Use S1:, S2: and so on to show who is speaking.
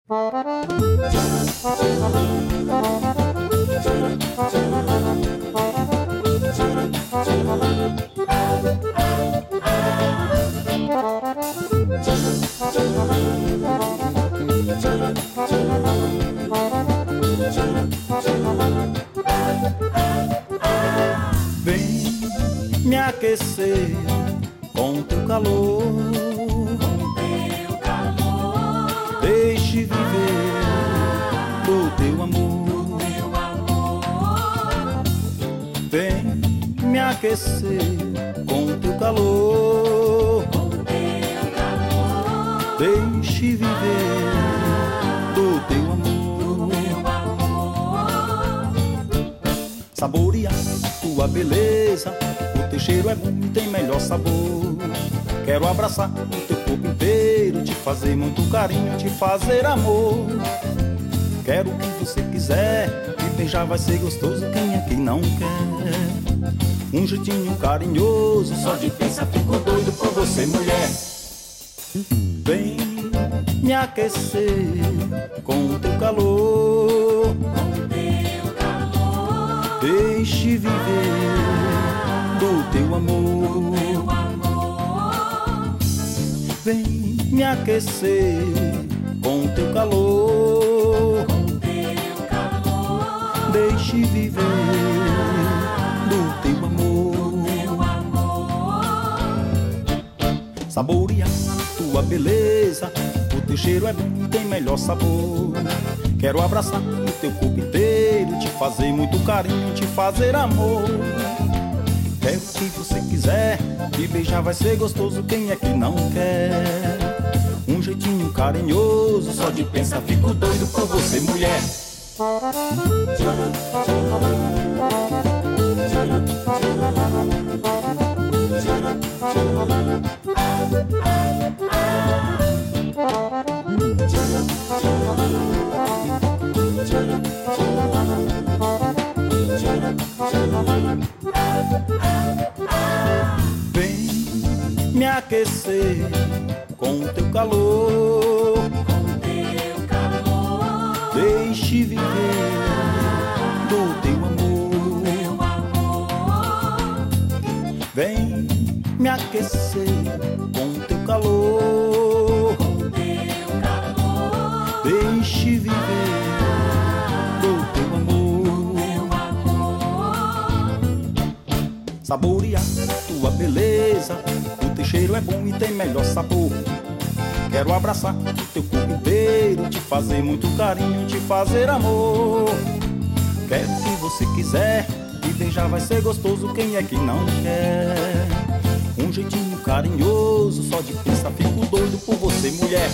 S1: Vem me aquecer com teu calor, deixe viver do teu amor. Vem me aquecer com teu calor, deixe viver do teu amor. Saborear tua beleza, o teu cheiro é bom e tem melhor sabor. Quero abraçar o teu corpo inteiro, te fazer muito carinho, te fazer amor. Quero o que você quiser, me beijar vai ser gostoso, quem é que não quer? Um jeitinho carinhoso, só de pensar fico doido por você, mulher. Vem me aquecer com o teu calor, deixe viver do teu amor. Vem me aquecer com o teu calor, deixe viver do teu amor. Saborear tua beleza, o teu cheiro é bom, tem melhor sabor. Quero abraçar o teu corpo inteiro, te fazer muito carinho, te fazer amor. Quero o que você quiser, me beijar vai ser gostoso, quem é que não quer? Um jeitinho carinhoso, só de pensar fico doido por você, mulher. Vem me aquecer com o teu calor, deixe viver do teu amor. Vem me aquecer com o teu calor, deixe viver do teu amor. Saborear tua beleza, o teu cheiro é bom e tem melhor sabor. Quero abraçar o teu corpo inteiro, te fazer muito carinho, te fazer amor. Quero o que você quiser, me beijar vai ser gostoso, quem é que não quer? Um jeitinho carinhoso, só de pensar fico doido por você, mulher.